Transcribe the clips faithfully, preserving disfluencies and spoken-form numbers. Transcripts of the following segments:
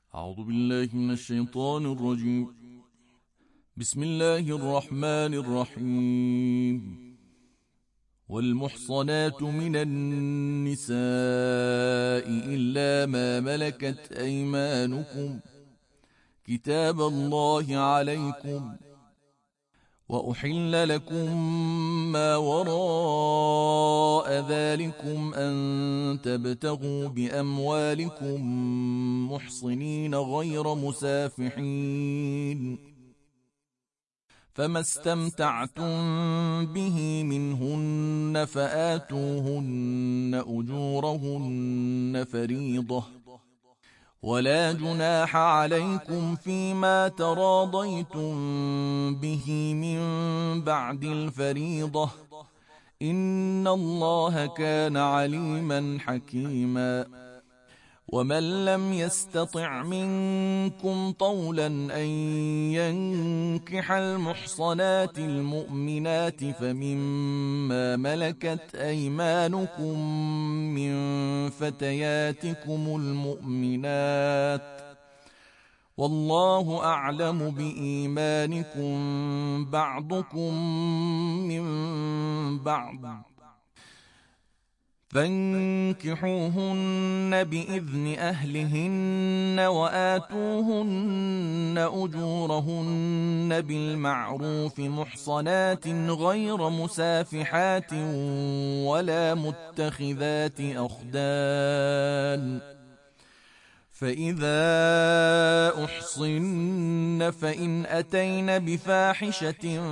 أعوذ بالله من الشيطان الرجيم. بسم الله الرحمن الرحيم. والمحصنات من النساء إلا ما ملكت أيمانكم كتاب الله عليكم، وأحل لكم ما وراء ذلكم أن تبتغوا بأموالكم محصنين غير مسافحين، فما استمتعتم به منهن فآتوهن أجورهن فريضة، ولا جناح عليكم فيما تراضيتم به من بعد الفريضة، إن الله كان عليما حكيما. ومن لم يستطع منكم طولا أن ينكح المحصنات المؤمنات فمما ملكت أيمانكم من فتياتكم المؤمنات، والله أعلم بإيمانكم بعضكم من بعض، فانكحوهن بإذن أهلهن وآتوهن أجورهن بالمعروف محصنات غير مسافحات ولا متخذات أخدان، فإذا أحصن فإن أتين بفاحشة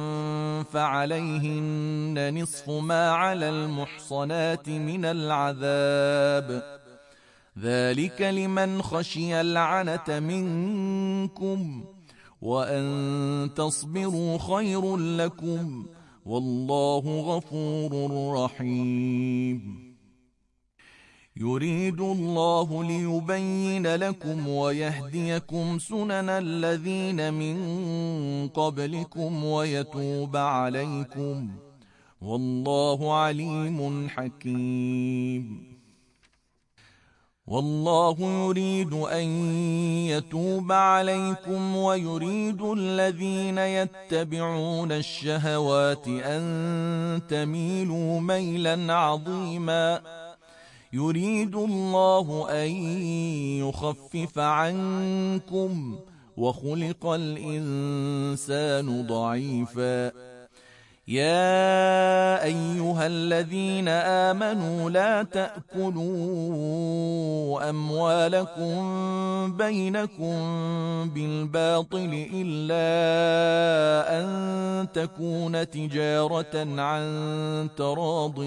فعليهن نصف ما على المحصنات من العذاب، ذلك لمن خشي العنة منكم، وأن تصبروا خير لكم، والله غفور رحيم. يريد الله ليبين لكم ويهديكم سنن الذين من قبلكم ويتوب عليكم، والله عليم حكيم. والله يريد أن يتوب عليكم ويريد الذين يتبعون الشهوات أن تميلوا ميلا عظيما. يريد الله أن يخفف عنكم وخلق الإنسان ضعيفا. يا أيها الذين آمنوا لا تأكلوا أموالكم بينكم بالباطل إلا أن تكون تجارة عن تراض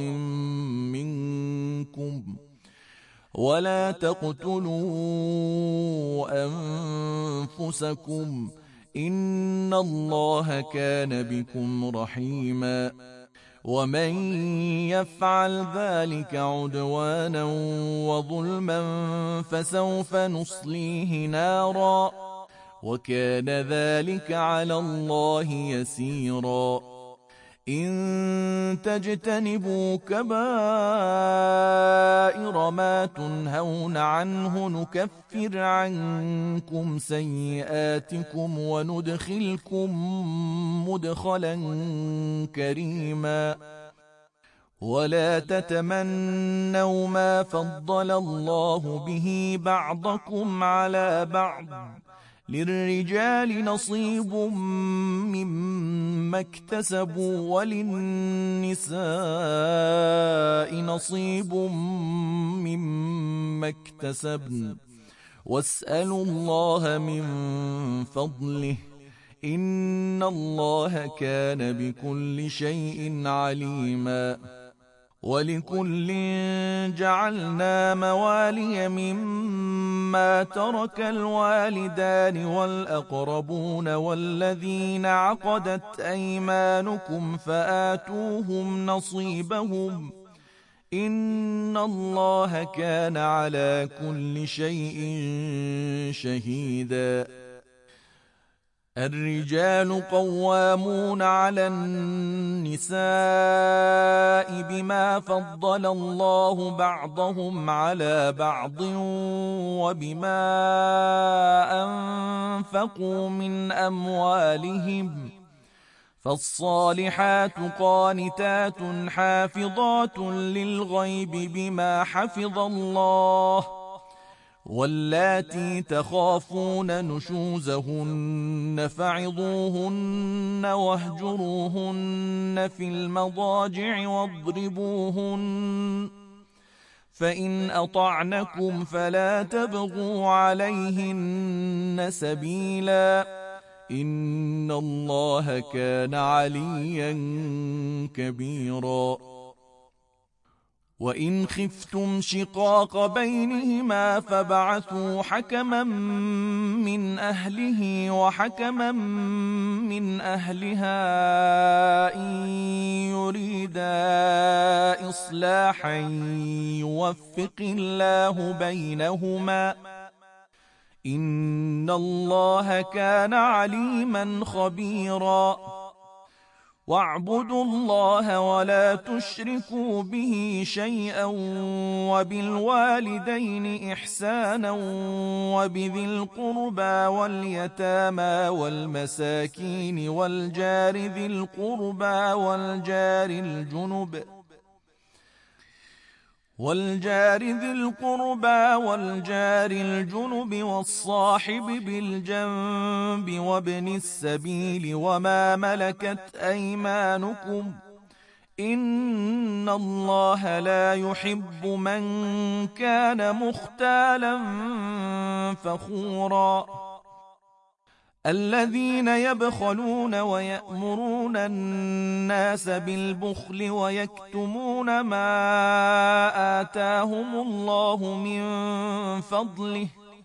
منكم، ولا تقتلوا أنفسكم إن الله كان بكم رحيما. ومن يفعل ذلك عدوانا وظلما فسوف نصليه نارا، وكان ذلك على الله يسيرا. إن تجتنبوا كبائر ما تنهون عنه نكفر عنكم سيئاتكم وندخلكم مدخلا كريما. ولا تتمنوا ما فضل الله به بعضكم على بعض، للرجال نصيب مما اكتسبوا وللنساء نصيب مما اكتسبن، واسألوا الله من فضله إن الله كان بكل شيء عليما. ولكل جعلنا موالي مما ترك الوالدان والأقربون والذين عقدت أيمانكم فآتوهم نصيبهم، إن الله كان على كل شيء شهيدا. الرجال قوامون على النساء بما فضل الله بعضهم على بعض وبما أنفقوا من أموالهم فالصالحات قانتات حافظات للغيب بما حفظ الله واللاتي تخافون نشوزهن فعظوهن واهجروهن في المضاجع واضربوهن فإن أطعنكم فلا تبغوا عليهن سبيلا إن الله كان عليا كبيرا وإن خفتم شقاق بينهما فابعثوا حكما من أهله وحكما من أهلها إن يريدا إصلاحا يوفق الله بينهما إن الله كان عليما خبيرا واعبدوا الله ولا تشركوا به شيئا وبالوالدين إحسانا وبذي القربى واليتامى والمساكين والجار ذي القربى والجار الجنب والجار ذي القربى والجار الجنب والصاحب بالجنب وابن السبيل وما ملكت أيمانكم إن الله لا يحب من كان مختالا فخورا الذين يبخلون ويأمرون الناس بالبخل ويكتمون ما آتاهم الله من فضله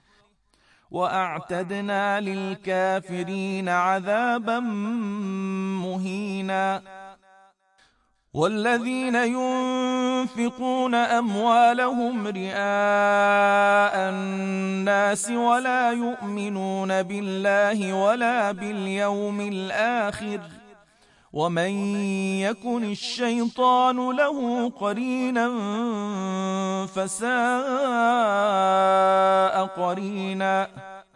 وأعتدنا للكافرين عذابا مهينا والذين ينفقون أموالهم رئاء الناس ولا يؤمنون بالله ولا باليوم الآخر ومن يكن الشيطان له قرينا فساء قرينا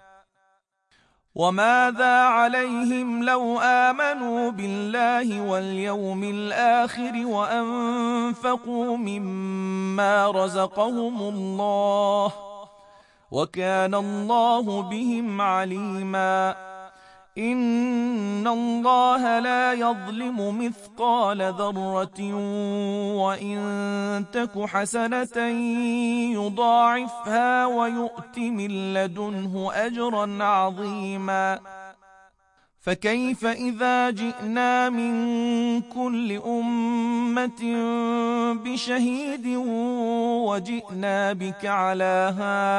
وماذا عليهم لو آمنوا بالله واليوم الآخر وأنفقوا مما رزقهم الله وكان الله بهم عليما إن الله لا يظلم مثقال ذرة وإن تك حسنة يضاعفها ويؤت من لدنه أجرا عظيما فكيف إذا جئنا من كل أمة بشهيد وجئنا بك على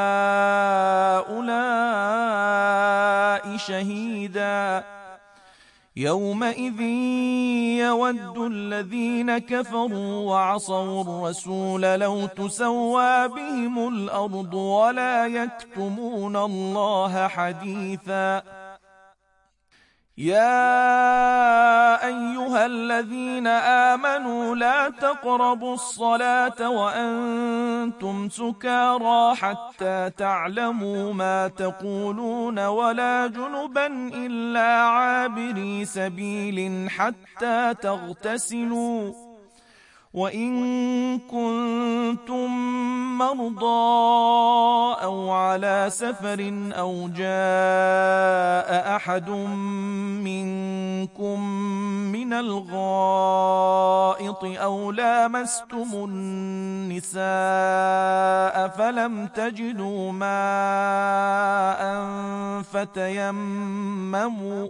هؤلاء شهيدا يومئذ يود الذين كفروا وعصوا الرسول لو تسوى بهم الأرض ولا يكتمون الله حديثا يا أيها الذين آمنوا لا تقربوا الصلاة وأنتم سكارى حتى تعلموا ما تقولون ولا جنبا إلا عابري سبيل حتى تغتسلوا وإن كنتم مرضى أو على سفر أو جاء أحد منكم من الغائط أو لامستم النساء فلم تجدوا ماء فتيمموا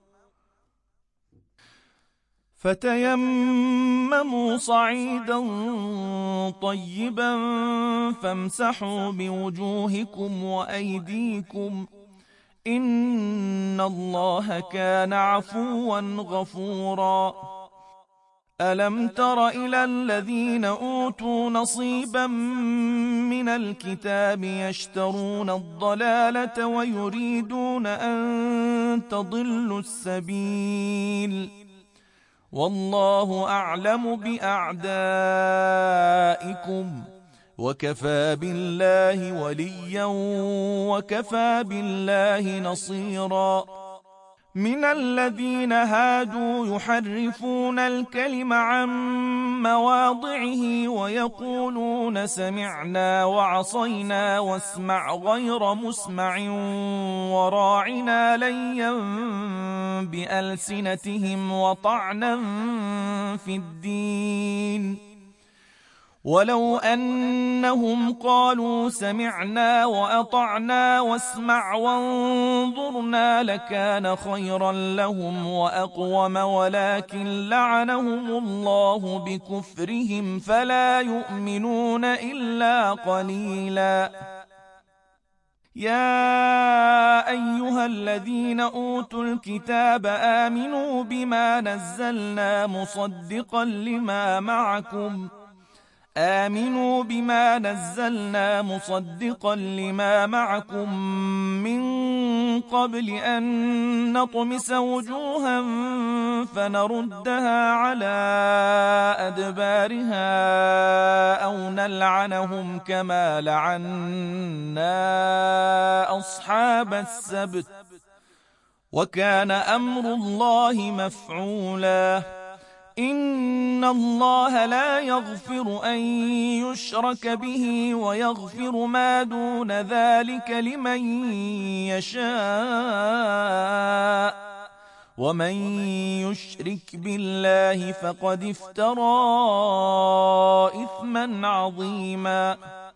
فتيمموا صعيدا طيبا فامسحوا بوجوهكم وأيديكم إن الله كان عفوا غفورا ألم تر إلى الذين أوتوا نصيبا من الكتاب يشترون الضلالة ويريدون أن تضلوا السبيل والله أعلم بأعدائكم وكفى بالله وليا وكفى بالله نصيرا. من الذين هادوا يحرفون الكلم عن مواضعه ويقولون سمعنا وعصينا واسمع غير مسمع وراعنا ليا بألسنتهم وطعنا في الدين. ولو أنهم قالوا سمعنا وأطعنا واسمع وانظرنا لكان خيرا لهم وأقوم، ولكن لعنهم الله بكفرهم فلا يؤمنون إلا قليلا. يا أيها الذين أوتوا الكتاب آمنوا بما نزلنا مصدقا لما معكم آمنوا بما نزلنا مصدقا لما معكم من قبل أن نطمس وجوها فنردها على أدبارها أو نلعنهم كما لعنا أصحاب السبت وكان أمر الله مفعولا. إن الله لا يغفر أن يشرك به ويغفر ما دون ذلك لمن يشاء، ومن يشرك بالله فقد افترى إثما عظيما.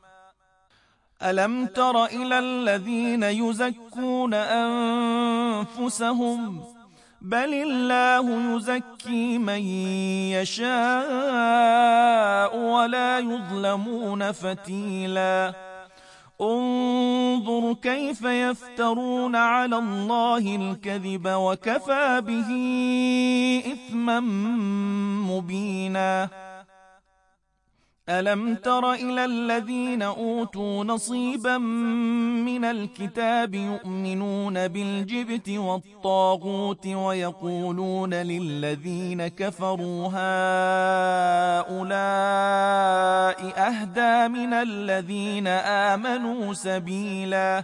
ألم تر إلى الذين يزكون أنفسهم بل الله يزكي من يشاء ولا يظلمون فتيلا. انظر كيف يفترون على الله الكذب وكفى به إثما مبينا. ألم تر إلى الذين أوتوا نصيبا من الكتاب يؤمنون بالجبت والطاغوت ويقولون للذين كفروا هؤلاء أهدى من الذين آمنوا سبيلا.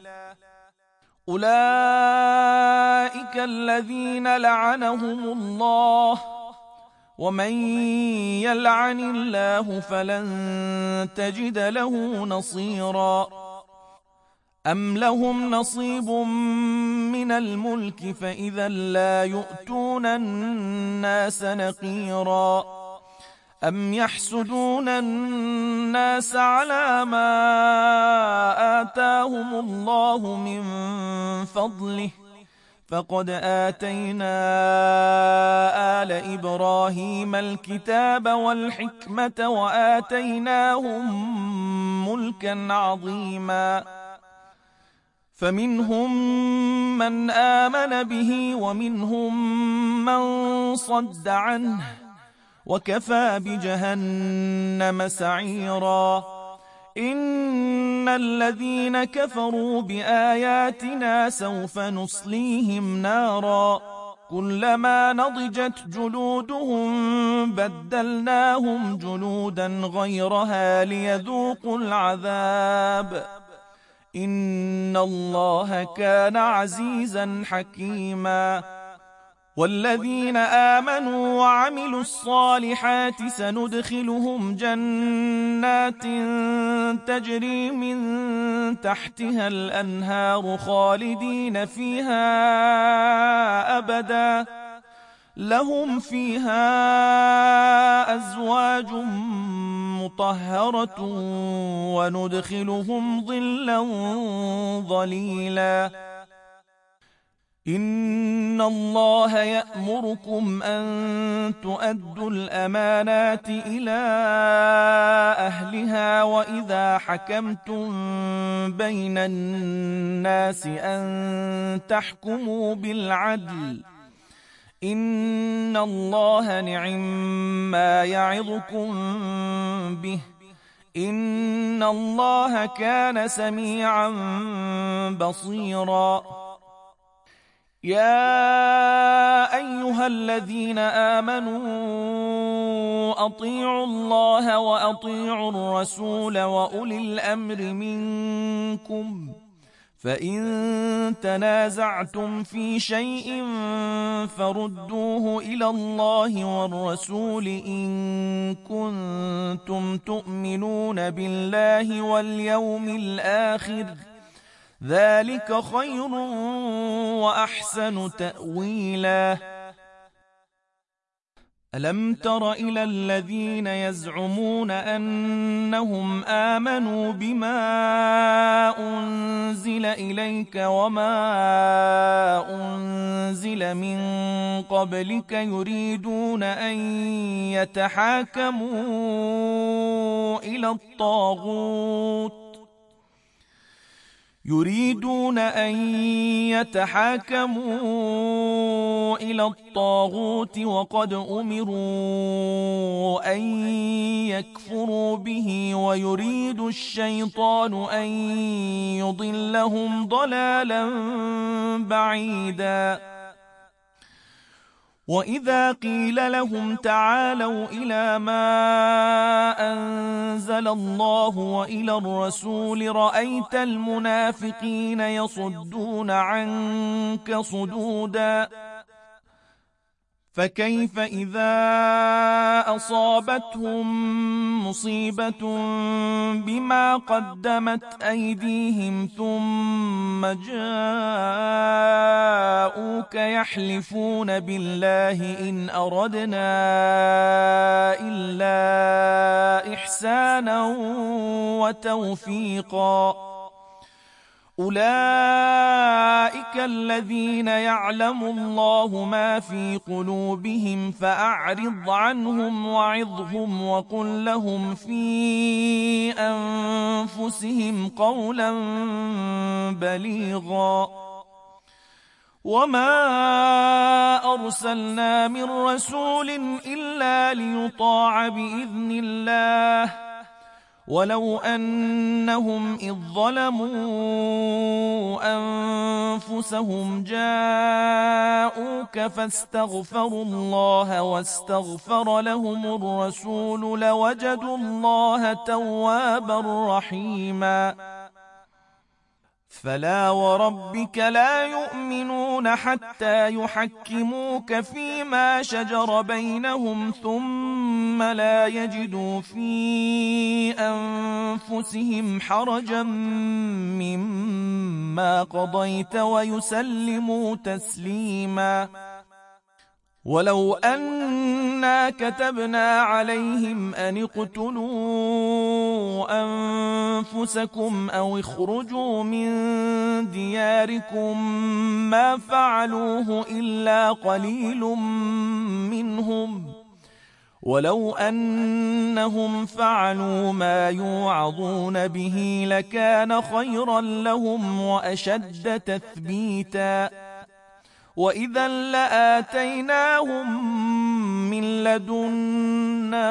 أولئك الذين لعنهم الله ومن يلعن الله فلن تجد له نصيرا. أم لهم نصيب من الملك فإذا لا يؤتون الناس نقيرا. أم يحسدون الناس على ما آتاهم الله من فضله فقد آتينا آل إبراهيم الكتاب والحكمة وآتيناهم ملكا عظيما. فمنهم من آمن به ومنهم من صد عنه وكفى بجهنم سعيرا. إن الذين كفروا بآياتنا سوف نصليهم نارا كلما نضجت جلودهم بدلناهم جلودا غيرها ليذوقوا العذاب إن الله كان عزيزا حكيما. والذين آمنوا وعملوا الصالحات سندخلهم جنات تجري من تحتها الأنهار خالدين فيها أبدا لهم فيها أزواج مطهرة وندخلهم ظلا ظليلا. إن الله يأمركم أن تؤدوا الأمانات إلى أهلها وإذا حكمتم بين الناس أن تحكموا بالعدل إن الله نعما يعظكم به إن الله كان سميعا بصيرا. يا أيها الذين آمنوا أطيعوا الله وأطيعوا الرسول وأولي الأمر منكم، فإن تنازعتم في شيء فردوه إلى الله والرسول إن كنتم تؤمنون بالله واليوم الآخر، ذلك خير وأحسن تأويلا. ألم تر إلى الذين يزعمون أنهم آمنوا بما أنزل إليك وما أنزل من قبلك يريدون أن يتحاكموا إلى الطاغوت يريدون أن يتحاكموا إلى الطاغوت وقد أمروا أن يكفروا به ويريد الشيطان أن يضلهم ضلالا بعيدا. وإذا قيل لهم تعالوا إلى ما أنزل الله وإلى الرسول رأيت المنافقين يصدون عنك صدودا. فكيف إذا أصابتهم مصيبة بما قدمت أيديهم ثم جاءوك يحلفون بالله إن أردنا إلا إحسانا وتوفيقا. أولئك الذين يعلم الله ما في قلوبهم فأعرض عنهم وعظهم وقل لهم في أنفسهم قولا بليغا. وما أرسلنا من رسول إلا ليطاع بإذن الله ولو أنهم إذ ظلموا أنفسهم جاءوك فاستغفروا الله واستغفر لهم الرسول لوجدوا الله توابا رحيما. فلا وربك لا يؤمنون حتى يحكموك فيما شجر بينهم ثم لا يجدوا في أنفسهم حرجا مما قضيت ويسلموا تسليما. ولو أنا كتبنا عليهم أن اقتلوا أنفسكم أو اخرجوا من دياركم ما فعلوه إلا قليل منهم ولو أنهم فعلوا ما يوعظون به لكان خيرا لهم وأشد تثبيتا. وإذا لآتيناهم من لدنا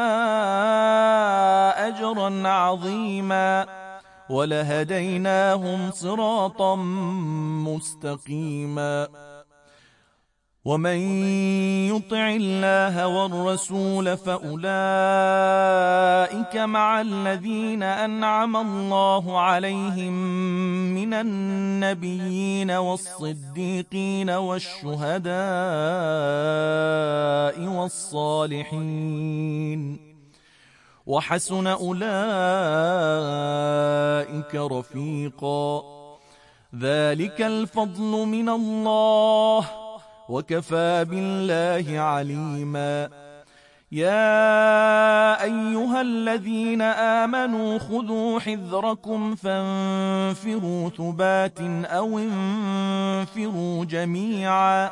أجرا عظيما ولهديناهم صراطا مستقيما. ومن يطع الله والرسول فأولئك مع الذين أنعم الله عليهم من النبيين والصديقين والشهداء والصالحين وحسن أولئك رفيقا. ذلك الفضل من الله وكفى بالله عليما. يا أيها الذين آمنوا خذوا حذركم فانفروا ثبات أو انفروا جميعا.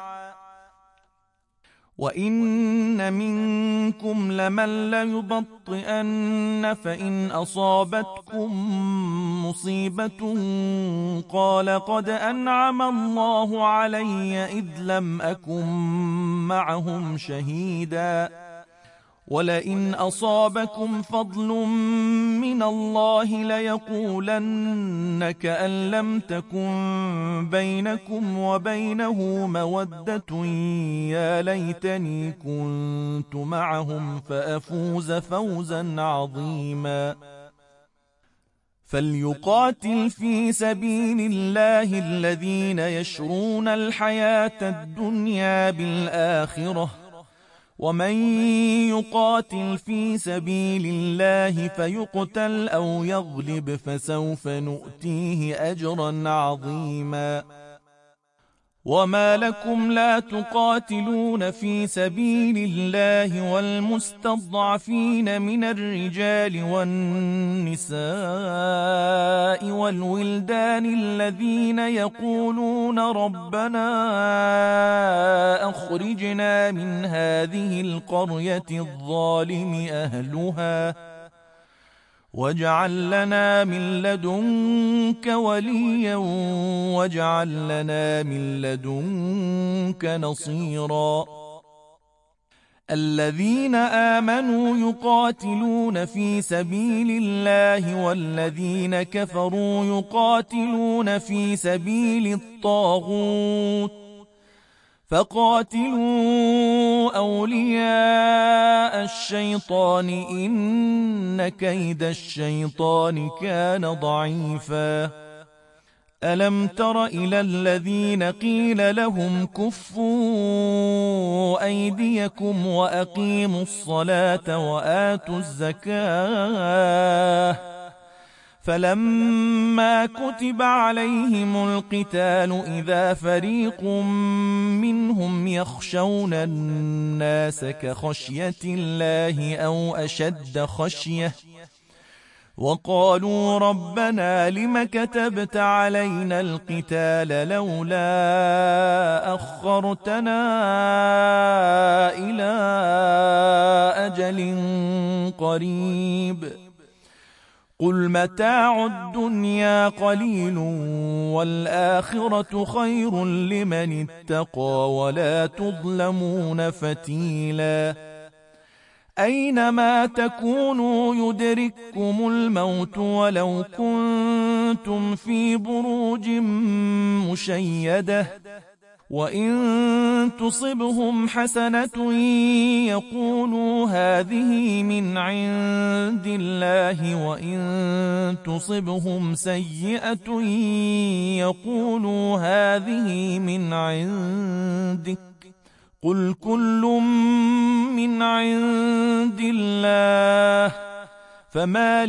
وإن منكم لمن ليبطئن فإن أصابتكم مصيبة قال قد أنعم الله علي إذ لم أكن معهم شهيدا ولئن أصابكم فضل من الله ليقولن كأن لم تكن بينكم وبينه مودة يا ليتني كنت معهم فأفوز فوزا عظيما. فليقاتل في سبيل الله الذين يشرون الحياة الدنيا بالآخرة، ومن يقاتل في سبيل الله فيقتل أو يغلب فسوف نؤتيه أجرا عظيما. وما لكم لا تقاتلون في سبيل الله والمستضعفين من الرجال والنساء والولدان الذين يقولون ربنا أخرجنا من هذه القرية الظالم أهلها واجعل لنا من لدنك وليا واجعل لنا من لدنك نصيرا. الذين آمنوا يقاتلون في سبيل الله والذين كفروا يقاتلون في سبيل الطاغوت فقاتلوا أولياء الشيطان إن كيد الشيطان كان ضعيفا. ألم تر إلى الذين قيل لهم كفوا أيديكم وأقيموا الصلاة وآتوا الزكاة فلما كتب عليهم القتال إذا فريق منهم يخشون الناس كخشية الله أو أشد خشية وقالوا ربنا لم كتبت علينا القتال لولا أخرتنا إلى أجل قريب قل متاع الدنيا قليل والآخرة خير لمن اتقى ولا تظلمون فتيلا. أينما تكونوا يدرككم الموت ولو كنتم في بروج مشيدة وإن تصبهم حسنة يقولوا هذه من عند الله وإن تصبهم سيئة يقولوا هذه من عندك قل كل من عند الله فما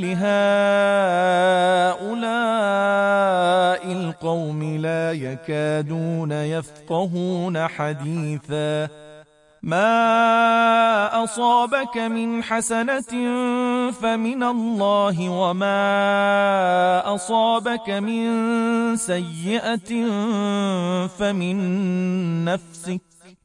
لهؤلاء القوم لا يكادون يفقهون حديثا. ما أصابك من حسنة فمن الله وما أصابك من سيئة فمن نفسك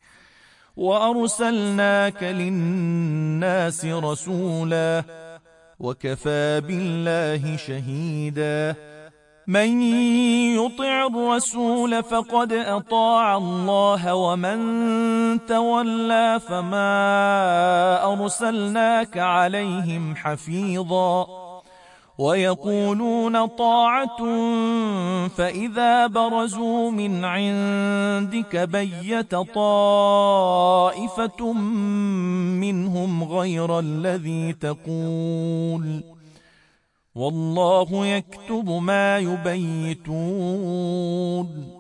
وأرسلناك للناس رسولا وكفى بالله شهيدا. من يطع الرسول فقد أطاع الله ومن تولى فما أرسلناك عليهم حفيظا. ويقولون طاعة فإذا برزوا من عندك بيت طائفة منهم غير الذي تقول والله يكتب ما يبيتون.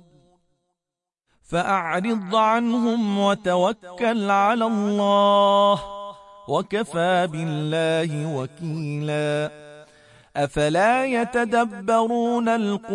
فأعرض عنهم وتوكل على الله وكفى بالله وكيلا. أفلا يتدبرون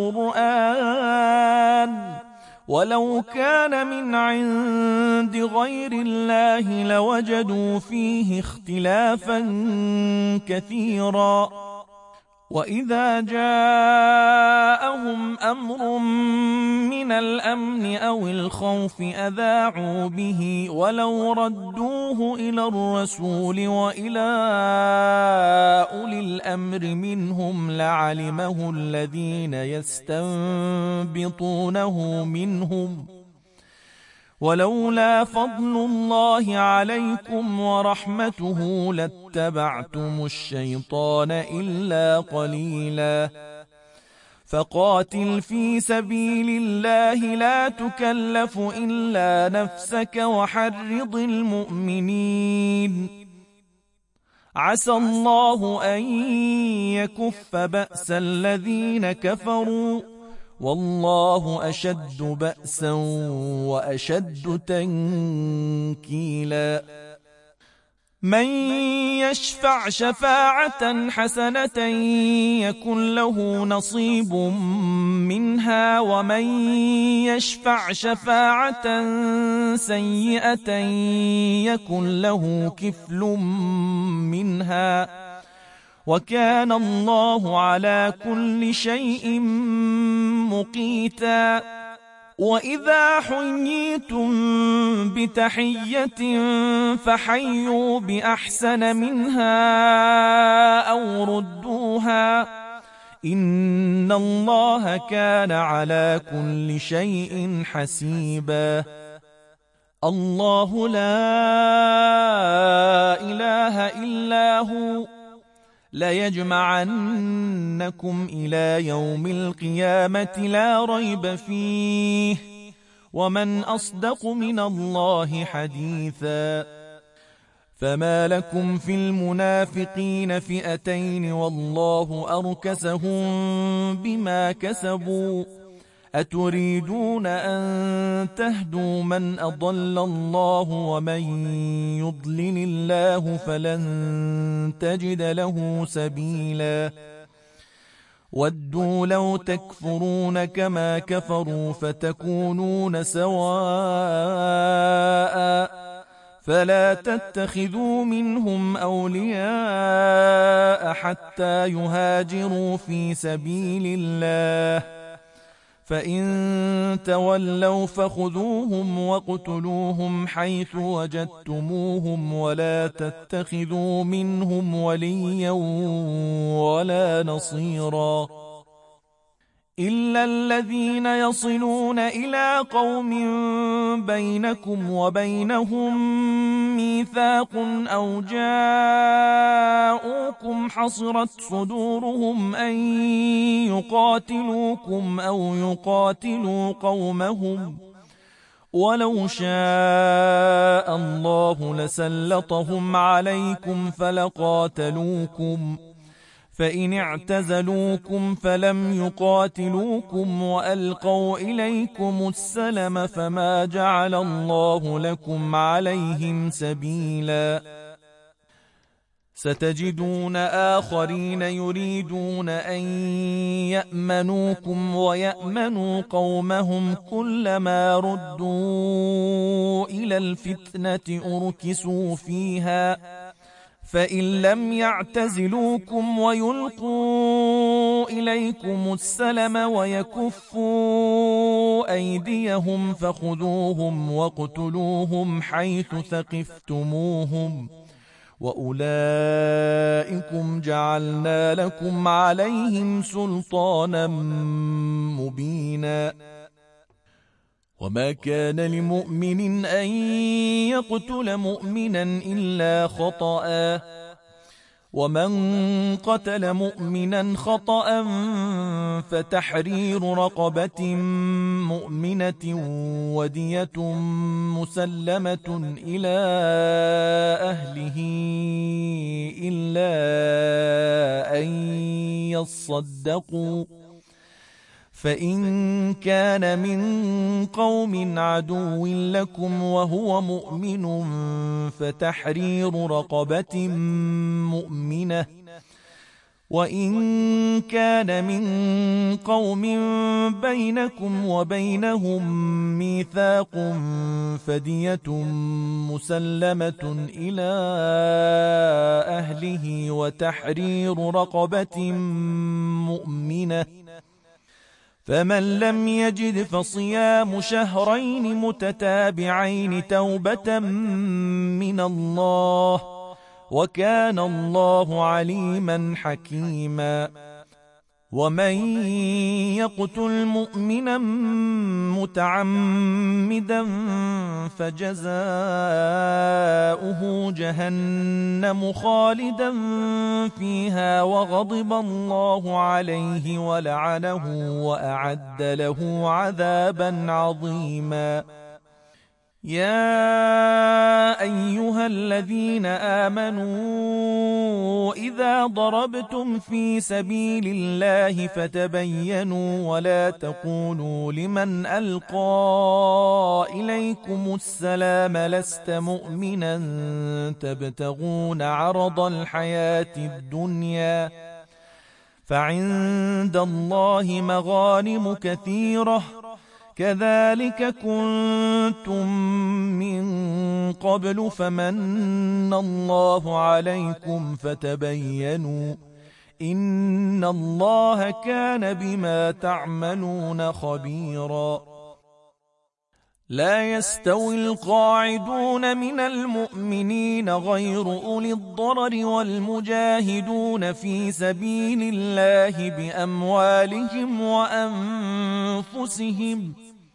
القرآن ولو كان من عند غير الله لوجدوا فيه اختلافا كثيرا. وإذا جاءهم أمر من الأمن أو الخوف أذاعوا به ولو ردوه إلى الرسول وإلى أولي الأمر منهم لعلمه الذين يستنبطونه منهم ولولا فضل الله عليكم ورحمته لاتبعتم الشيطان إلا قليلا فقاتل في سبيل الله لا تكلف إلا نفسك وحرض المؤمنين عسى الله أن يكف بأس الذين كفروا والله أشد بأسا وأشد تنكيلا من يشفع شفاعة حسنة يكن له نصيب منها ومن يشفع شفاعة سيئة يكن له كفل منها وكان الله على كل شيء مقيتا وإذا حييتم بتحية فحيوا بأحسن منها أو ردوها إن الله كان على كل شيء حسيبا الله لا إله إلا هو ليجمعنكم إلى يوم القيامة لا ريب فيه ومن أصدق من الله حديثا فما لكم في المنافقين فئتين والله أركسهم بما كسبوا أتريدون أن تهدوا من أضل الله ومن يضلل الله فلن تجد له سبيلا ودوا لو تكفرون كما كفروا فتكونون سواء فلا تتخذوا منهم أولياء حتى يهاجروا في سبيل الله فإن تولوا فخذوهم واقتلوهم حيث وجدتموهم ولا تتخذوا منهم وليا ولا نصيرا إلا الذين يصلون إلى قوم بينكم وبينهم ميثاق أو جاءوكم حصرت صدورهم أن يقاتلوكم أو يقاتلوا قومهم ولو شاء الله لسلطهم عليكم فلقاتلوكم فإن اعتزلوكم فلم يقاتلوكم وألقوا إليكم السلم فما جعل الله لكم عليهم سبيلا ستجدون آخرين يريدون أن يأمنوكم ويأمنوا قومهم كلما ردوا إلى الفتنة أركسوا فيها فإن لم يعتزلوكم ويلقوا إليكم السلم ويكفوا أيديهم فخذوهم واقتلوهم حيث ثقفتموهم وأولئكم جعلنا لكم عليهم سلطانا مبينا وما كان لمؤمن أن يقتل مؤمنا إلا خطأ ومن قتل مؤمنا خطأ فتحرير رقبة مؤمنة ودية مسلمة إلى أهله إلا أن يصدقوا فإن كان من قوم عدو لكم وهو مؤمن فتحرير رقبة مؤمنة وإن كان من قوم بينكم وبينهم ميثاق فدية مسلمة إلى أهله وتحرير رقبة مؤمنة فمن لم يجد فصيام شهرين متتابعين توبة من الله وكان الله عليما حكيما ومن يقتل مؤمنا متعمدا فجزاؤه جهنم خالدا فيها وغضب الله عليه ولعنه وأعد له عذابا عظيما. يا أيها الذين آمنوا إذا ضربتم في سبيل الله فتبينوا ولا تقولوا لمن ألقى إليكم السلام لست مؤمنا تبتغون عرض الحياة الدنيا فعند الله مغانم كثيرة كذلك كنتم من قبل فمن الله عليكم فتبينوا إن الله كان بما تعملون خبيرا. لا يستوي القاعدون من المؤمنين غير أولي الضرر والمجاهدون في سبيل الله بأموالهم وأنفسهم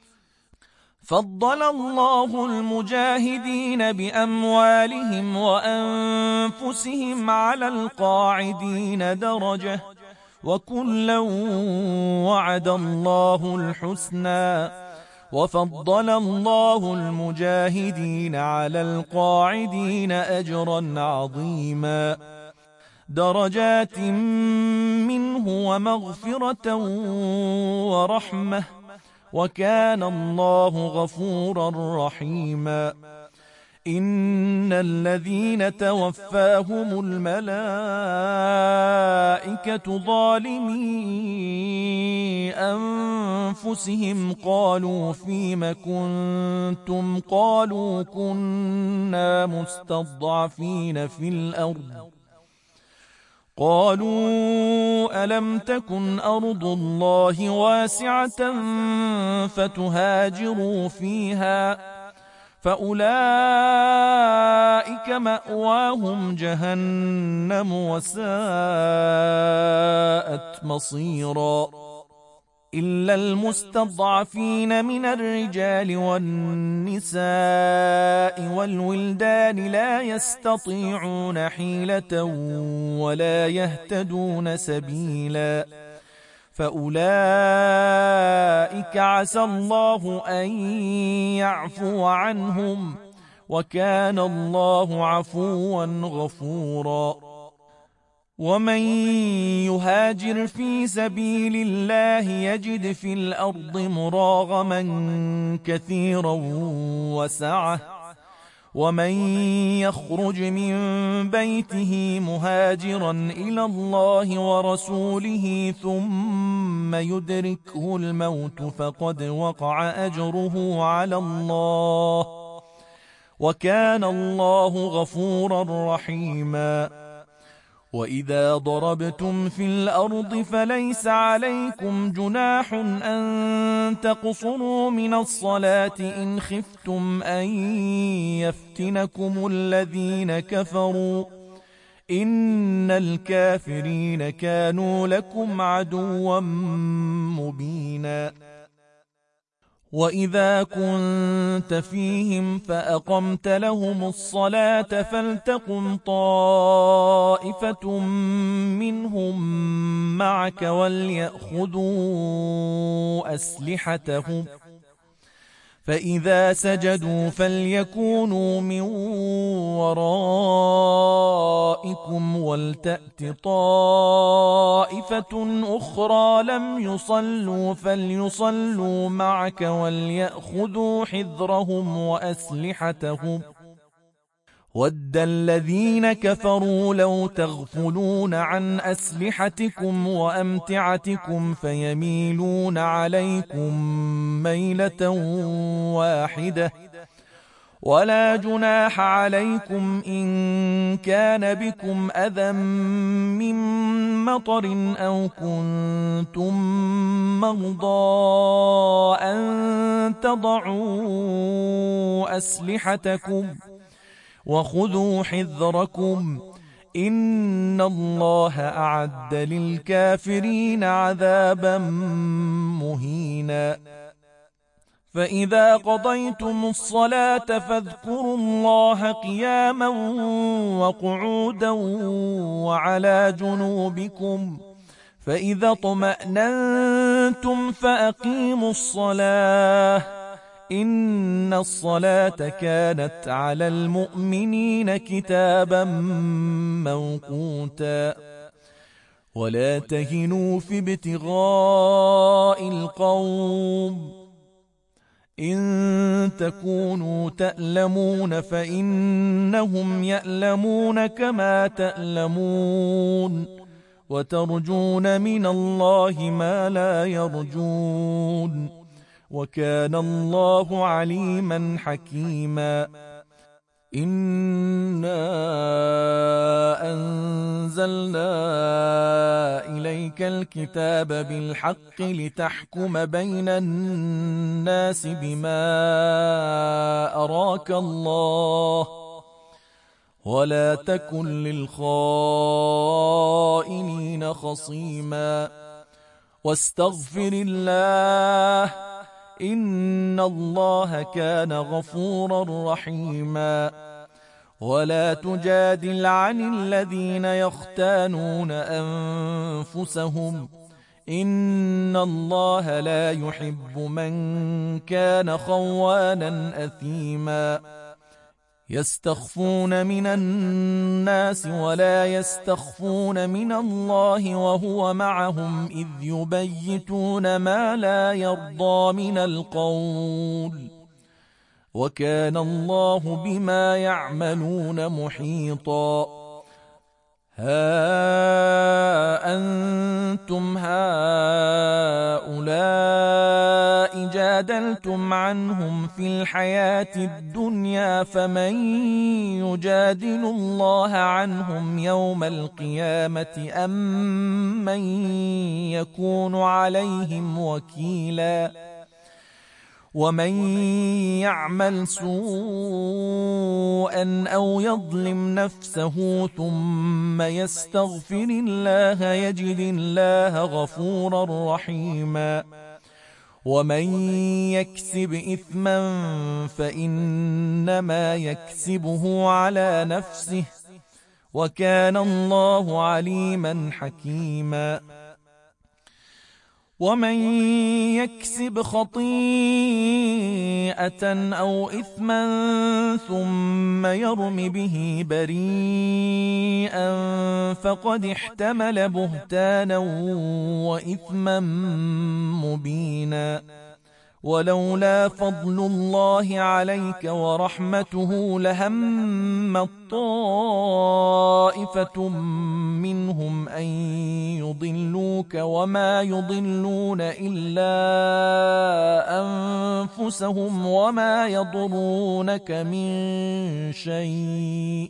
فضل الله المجاهدين بأموالهم وأنفسهم على القاعدين درجة وكلا وعد الله الحسنى وفضل الله المجاهدين على القاعدين أجرا عظيما درجات منه ومغفرة ورحمة وكان الله غفورا رحيما. إن الذين توفاهم الملائكة ظالمي أنفسهم قالوا فيم كنتم قالوا كنا مستضعفين في الأرض قالوا ألم تكن أرض الله واسعة فتهاجروا فيها فأولئك مأواهم جهنم وساءت مصيرا. إلا المستضعفين من الرجال والنساء والولدان لا يستطيعون حيلة ولا يهتدون سبيلا فأولئك عسى الله أن يعفو عنهم وكان الله عفوا غفورا. ومن يهاجر في سبيل الله يجد في الأرض مراغما كثيرا وسعة ومن يخرج من بيته مهاجرا إلى الله ورسوله ثم يدركه الموت فقد وقع أجره على الله وكان الله غفورا رحيما. وإذا ضربتم في الأرض فليس عليكم جناح أن تقصروا من الصلاة إن خفتم أن يفتنكم الذين كفروا إن الكافرين كانوا لكم عدوا مبينا. وإذا كنت فيهم فأقمت لهم الصلاة فلتقم طائفة منهم معك وليأخذوا أسلحتهم فإذا سجدوا فليكونوا من ورائكم ولتأت طائفة أخرى لم يصلوا فليصلوا معك وليأخذوا حذرهم وأسلحتهم ود الذين كفروا لو تغفلون عن أسلحتكم وأمتعتكم فيميلون عليكم ميلة واحدة ولا جناح عليكم إن كان بكم أذى من مطر أو كنتم مرضى أن تضعوا أسلحتكم وخذوا حذركم إن الله أعد للكافرين عذابا مهينا. فإذا قضيتم الصلاة فاذكروا الله قياما وقعودا وعلى جنوبكم، فإذا اطمأننتم فأقيموا الصلاة، إن الصلاة كانت على المؤمنين كتابا موقوتا. ولا تهنوا في ابتغاء القوم، إن تكونوا تألمون فإنهم يألمون كما تألمون، وترجون من الله ما لا يرجون، وكان الله عليما حكيما. إنا أنزلنا إليك الكتاب بالحق لتحكم بين الناس بما أراك الله، ولا تكن للخائنين خصيما، واستغفر الله، إن الله كان غفورا رحيما. ولا تجادل عن الذين يختانون أنفسهم، إن الله لا يحب من كان خوانا أثيما. يستخفون من الناس ولا يستخفون من الله وهو معهم إذ يبيتون ما لا يرضى من القول، وكان الله بما يعملون محيطا. ها أنتم هؤلاء جادلتم عنهم في الحياة الدنيا، فمن يجادل الله عنهم يوم القيامة أم من يكون عليهم وكيلا؟ ومن يعمل سوءا أو يظلم نفسه ثم يستغفر الله يجد الله غفورا رحيما. ومن يكسب إثما فإنما يكسبه على نفسه، وكان الله عليما حكيما. ومن يكسب خطيئة أو إثما ثم يرم به بريئا فقد احتمل بهتانا وإثما مبينا. ولولا فضل الله عليك ورحمته لهم طائفة منهم أن يضلوك وما يضلون إلا أنفسهم وما يضرونك من شيء،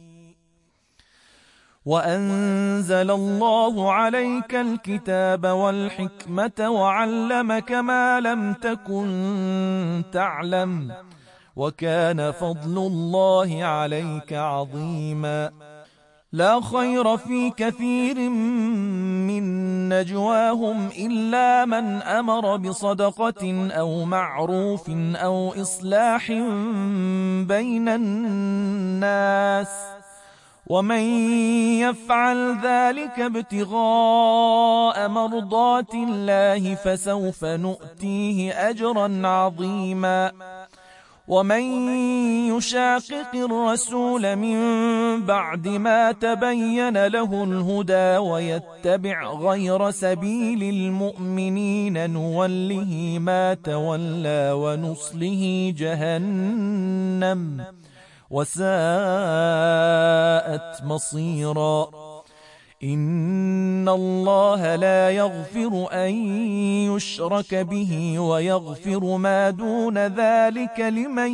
وأنزل الله عليك الكتاب والحكمة وعلمك ما لم تكن تعلم، وكان فضل الله عليك عظيما. لا خير في كثير من نجواهم إلا من أمر بصدقة أو معروف أو إصلاح بين الناس، ومن يفعل ذلك ابتغاء مرضات الله فسوف نؤتيه أجرا عظيما. ومن يشاقق الرسول من بعد ما تبين له الهدى ويتبع غير سبيل المؤمنين نوله ما تولى ونصله جهنم وساءت مصيرا. إن الله لا يغفر أن يشرك به ويغفر ما دون ذلك لمن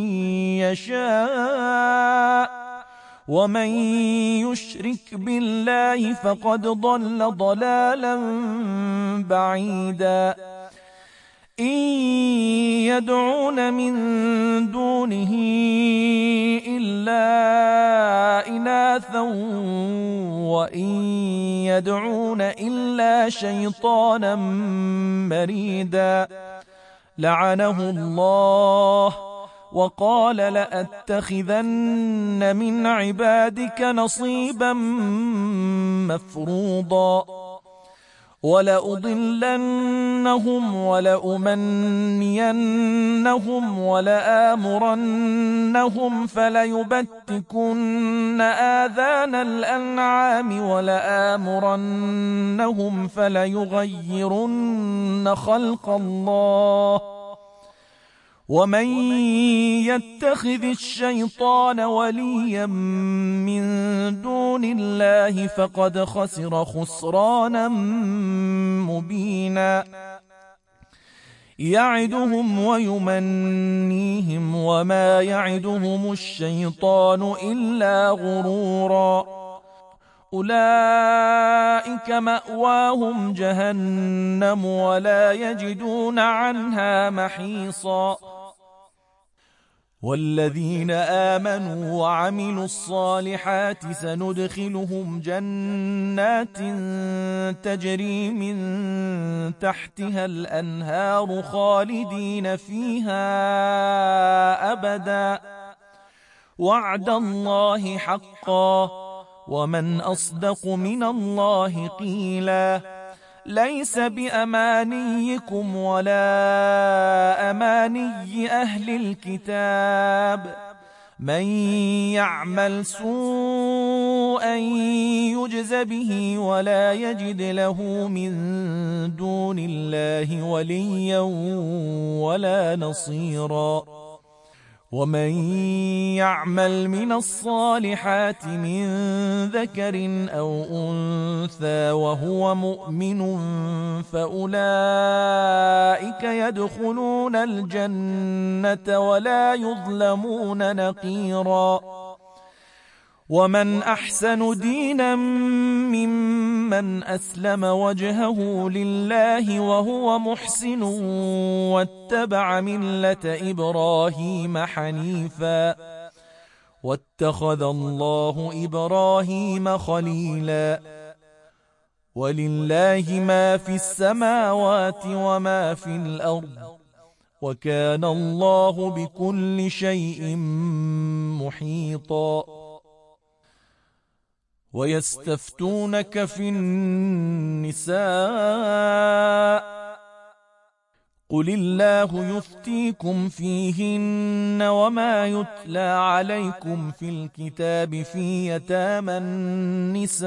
يشاء، ومن يشرك بالله فقد ضل ضلالا بعيدا. إن يدعون من دونه إلا إناثا وإن يدعون إلا شيطانا مريدا لعنه الله وقال لأتخذن من عبادك نصيبا مفروضا ولأضلنهم ولأمنينهم ولآمرنهم فليبتكن آذان الأنعام ولآمرنهم فليغيرن خلق الله ومن يتخذ الشيطان وليا من دون الله فقد خسر خسرانا مبينا يعدهم ويمنيهم وما يعدهم الشيطان إلا غرورا أولئك مأواهم جهنم ولا يجدون عنها محيصا والذين آمنوا وعملوا الصالحات سندخلهم جنات تجري من تحتها الأنهار خالدين فيها أبدا وعد الله حقا ومن أصدق من الله قيلا ليس بأمانيكم ولا أماني أهل الكتاب من يعمل سوءا يجز به ولا يجد له من دون الله وليا ولا نصيرا ومن يعمل من الصالحات من ذكر أو أنثى وهو مؤمن فأولئك يدخلون الجنة ولا يظلمون نقيرا ومن أحسن دينا ممن أسلم وجهه لله وهو محسن واتبع ملة إبراهيم حنيفا واتخذ الله إبراهيم خليلا ولله ما في السماوات وما في الأرض وكان الله بكل شيء محيطا ويستفتونك في النساء قل الله يفتيكم فيهن وما يتلى عليكم في الكتاب في يتامى النساء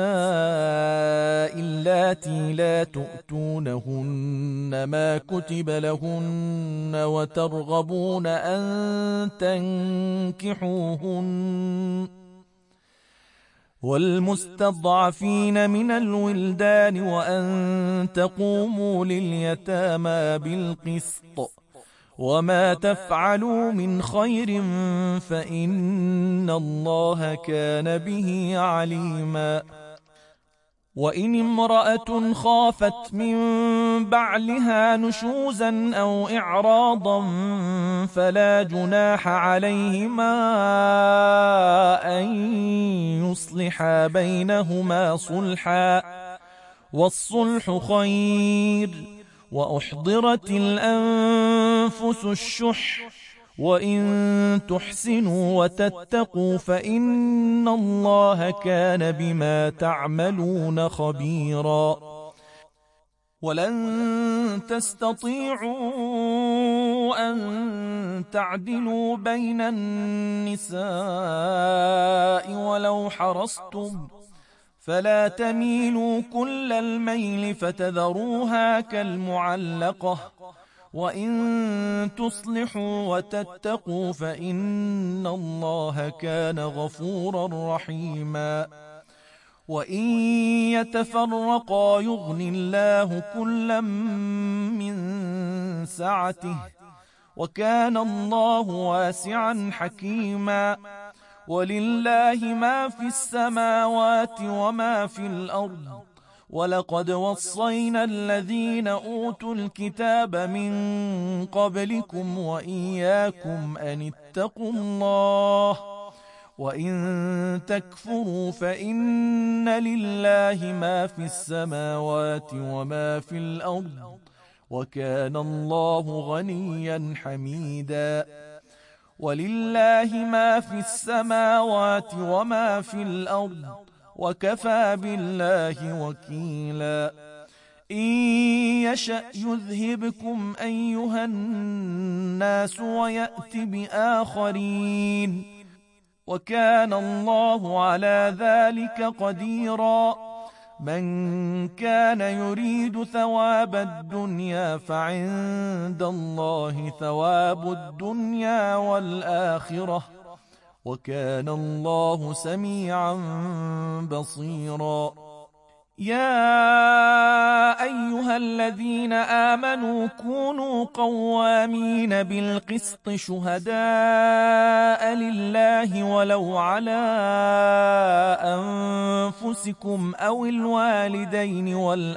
اللاتي لا تؤتونهن ما كتب لهن وترغبون أن تنكحوهن والمستضعفين من الولدان وأن تقوموا لليتامى بالقسط وما تفعلوا من خير فإن الله كان به عليما وإن امرأة خافت من بعلها نشوزا أو إعراضا فلا جناح عليهما أن يصلحا بينهما صلحا والصلح خير وأحضرت الأنفس الشح وإن تحسنوا وتتقوا فإن الله كان بما تعملون خبيرا ولن تستطيعوا أن تعدلوا بين النساء ولو حرصتم فلا تميلوا كل الميل فتذروها كالمعلقة وإن تصلحوا وتتقوا فإن الله كان غفورا رحيما وإن يتفرقا يغن الله كلا من سعته وكان الله واسعا حكيما ولله ما في السماوات وما في الأرض ولقد وصينا الذين أوتوا الكتاب من قبلكم وإياكم أن اتقوا الله وإن تكفروا فإن لله ما في السماوات وما في الأرض وكان الله غنيا حميدا. ولله ما في السماوات وما في الأرض وكفى بالله وكيلا. إن يشأ يذهبكم أيها الناس ويأت بآخرين وكان الله على ذلك قديرا. من كان يريد ثواب الدنيا فعند الله ثواب الدنيا والآخرة وكان الله سميعا بصيرا. يا أيها الذين آمنوا كونوا قوامين بالقسط شهداء لله ولو على أنفسكم أو الوالدين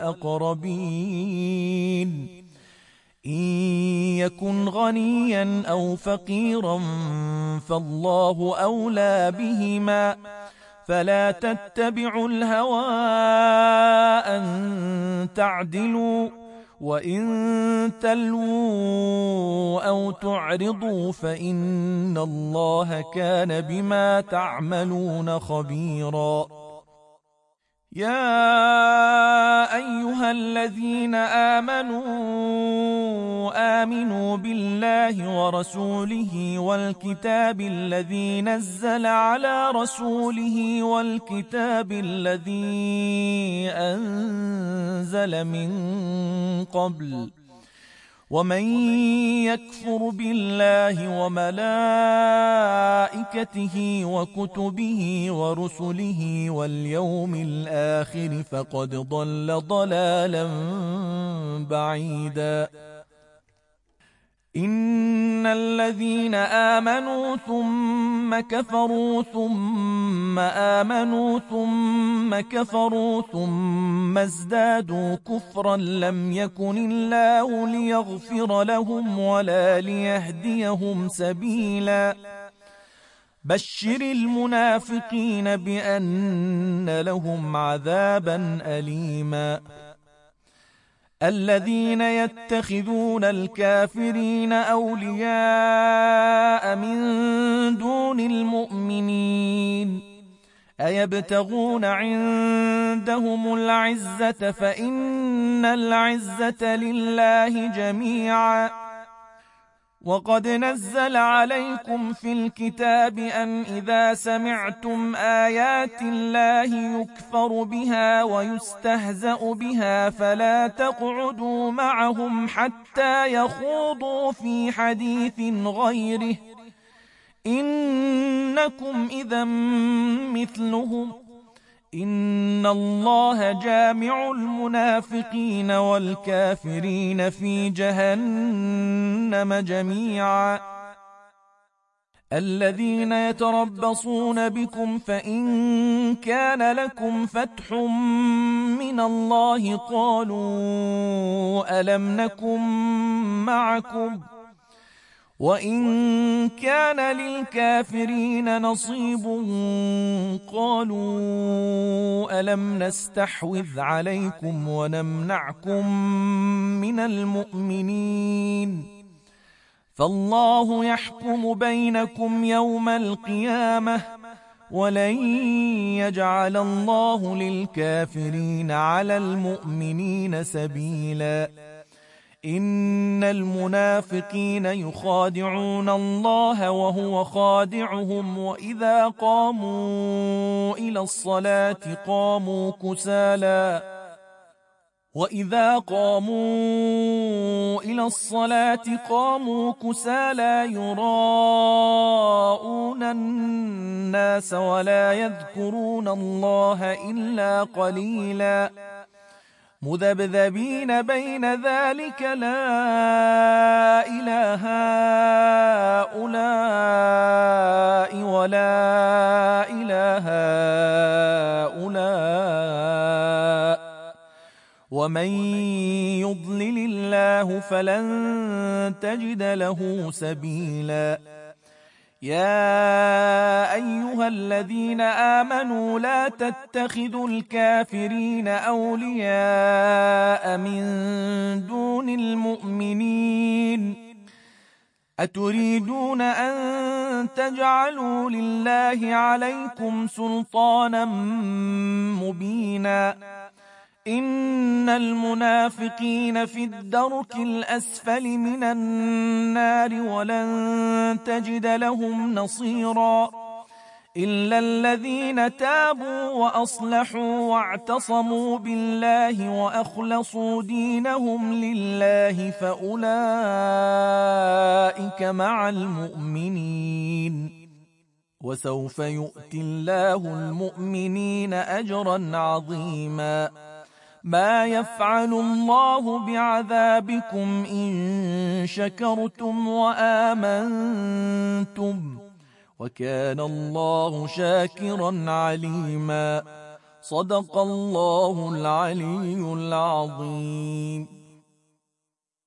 والأقربين إن يكن غنيا أو فقيرا فالله أولى بهما فلا تتبعوا الهوى أن تعدلوا وإن تلووا أو تعرضوا فإن الله كان بما تعملون خبيرا. يا أيها الذين آمنوا آمنوا بالله ورسوله والكتاب الذي نزل على رسوله والكتاب الذي أنزل من قبل ومن يكفر بالله وملائكته وكتبه ورسله واليوم الآخر فقد ضل ضلالا بعيدا. إن الذين آمنوا ثم كفروا ثم آمنوا ثم كفروا ثم ازدادوا كفرا لم يكن الله ليغفر لهم ولا ليهديهم سبيلا. بشر المنافقين بأن لهم عذابا أليما. الذين يتخذون الكافرين أولياء من دون المؤمنين أيبتغون عندهم العزة فإن العزة لله جميعا. وقد نزل عليكم في الكتاب أن إذا سمعتم آيات الله يكفر بها ويستهزأ بها فلا تقعدوا معهم حتى يخوضوا في حديث غيره إنكم إذا مثلهم إن الله جامع المنافقين والكافرين في جهنم جميعا. الذين يتربصون بكم فإن كان لكم فتح من الله قالوا ألم نكن معكم وإن كان للكافرين نصيب قالوا ألم نستحوذ عليكم ونمنعكم من المؤمنين فالله يحكم بينكم يوم القيامة ولن يجعل الله للكافرين على المؤمنين سبيلا. إن المنافقين يخادعون الله وهو خادعهم وإذا قاموا إلى الصلاة قاموا كسالى وإذا قاموا إلى الصلاة قاموا كسالى يراءون الناس ولا يذكرون الله إلا قليلا مذبذبين بين ذلك لا إله هؤلاء ولا إله هؤلاء ومن يضلل الله فلن تجد له سبيلا. يا أيها الذين آمنوا لا تتخذوا الكافرين أولياء من دون المؤمنين أتريدون أن تجعلوا لله عليكم سلطانا مبينا إن المنافقين في الدرك الأسفل من النار ولن تجد لهم نصيرا إلا الذين تابوا وأصلحوا واعتصموا بالله وأخلصوا دينهم لله فأولئك مع المؤمنين وسوف يؤتي الله المؤمنين أجرا عظيما. ما يفعل الله بعذابكم إن شكرتم وآمنتم وكان الله شاكرا عليما. صدق الله العلي العظيم.